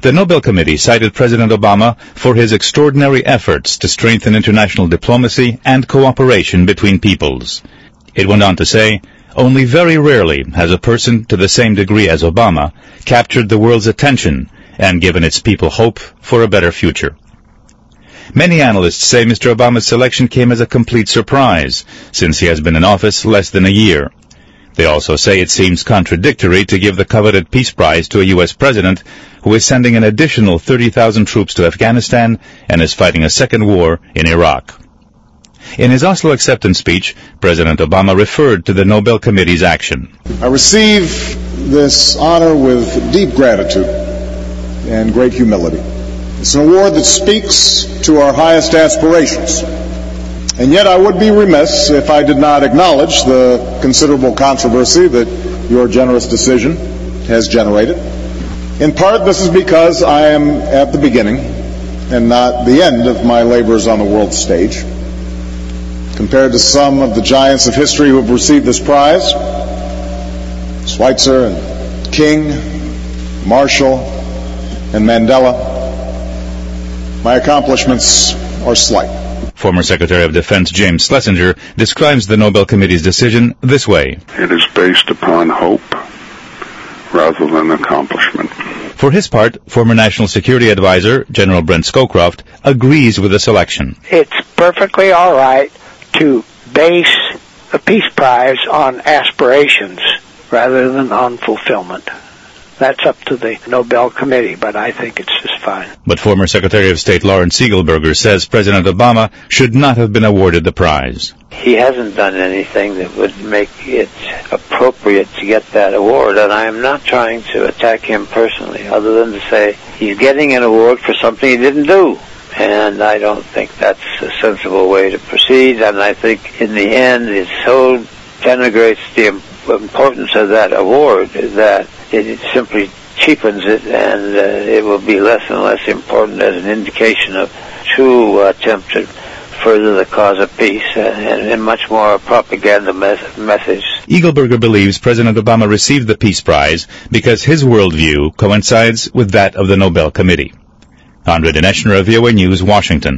The Nobel Committee cited President Obama for his extraordinary efforts to strengthen international diplomacy and cooperation between peoples. It went on to say, only very rarely has a person to the same degree as Obama captured the world's attention and given its people hope for a better future. Many analysts say Mr. Obama's selection came as a complete surprise, since he has been in office less than a year. They also say it seems contradictory to give the coveted Peace Prize to a U.S. president who is sending an additional 30,000 troops to Afghanistan and is fighting a second war in Iraq. In his Oslo acceptance speech, President Obama referred to the Nobel Committee's action. I receive this honor with deep gratitude and great humility. It's an award that speaks to our highest aspirations. And yet I would be remiss if I did not acknowledge the considerable controversy that your generous decision has generated. In part, this is because I am at the beginning and not the end of my labors on the world stage. Compared to some of the giants of history who have received this prize, Schweitzer and King, Marshall and Mandela, my accomplishments are slight. Former Secretary of Defense James Schlesinger describes the Nobel Committee's decision this way. It is based upon hope rather than accomplishment. For his part, former National Security Advisor General Brent Scowcroft agrees with the selection. It's perfectly all right to base a Peace Prize on aspirations rather than on fulfillment. That's up to the Nobel Committee, but I think it's just fine. But former Secretary of State Lawrence Siegelberger says President Obama should not have been awarded the prize. He hasn't done anything that would make it appropriate to get that award, and I am not trying to attack him personally, other than to say he's getting an award for something he didn't do. And I don't think that's a sensible way to proceed, and I think in the end it so denigrates the importance of that award that it simply cheapens it, and it will be less and less important as an indication of true attempt to further the cause of peace and much more a propaganda message. Eagleberger believes President Obama received the Peace Prize because his worldview coincides with that of the Nobel Committee. Andre Dinesh, VOA News, Washington.